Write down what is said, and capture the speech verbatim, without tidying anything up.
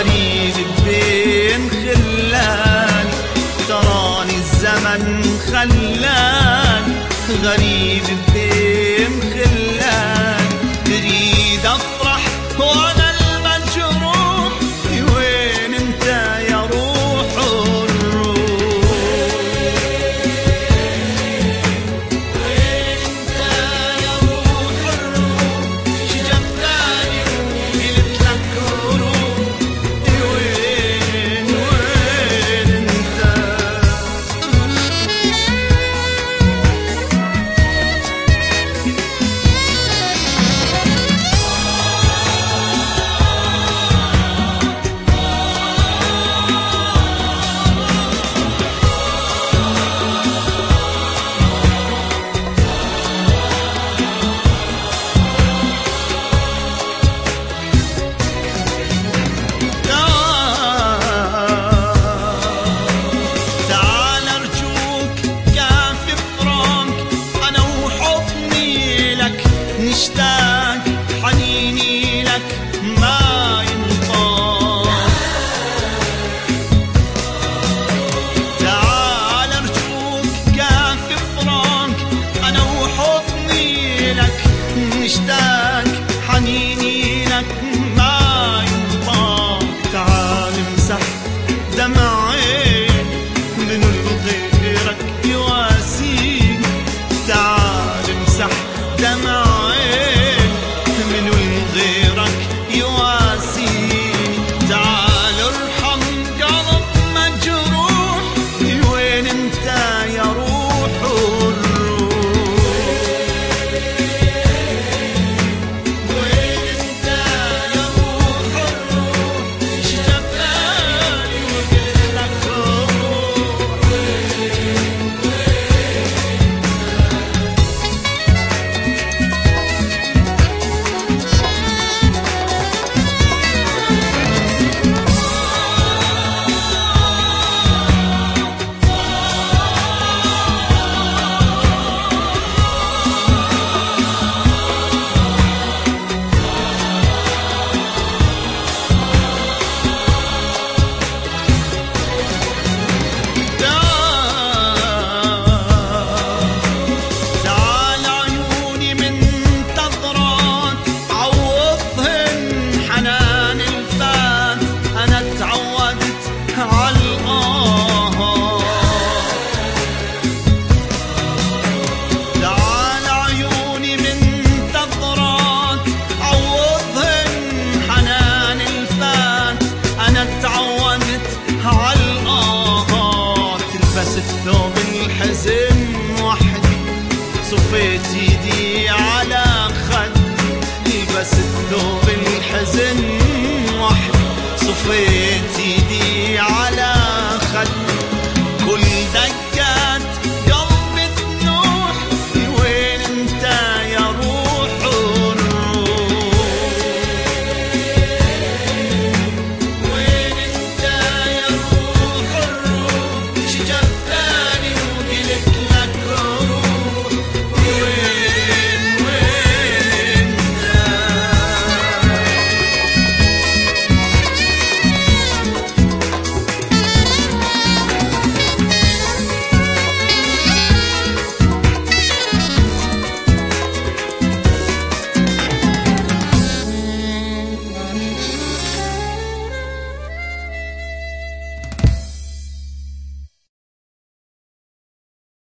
غريب بين خلان، تراني الزمن خلان غريب بين خلان. تريد افرح وانا المجروح، وين انت يا روح الروح؟ وين انت يا روح الروح؟ شجبتني وقلت لك روح، وين وين انت؟ نشتاق حنيني لك ما ينطق، تعال ارجوك كافي فراق انا وحضني لك. نشتاق حنيني لك ما ينطق، تعال امسح دمعين من غيرك يواسيك. تعال امسح دمعين من غيرك يواسيني. تعال ارحم قلب مجروح، وين انت يا روح الروح؟ وين انت يا روح الروح؟ شجبتني وقلت لك روح. ثوب الحزن وحدي، صفيت ايدي على خدي، لبست ثوب الحزن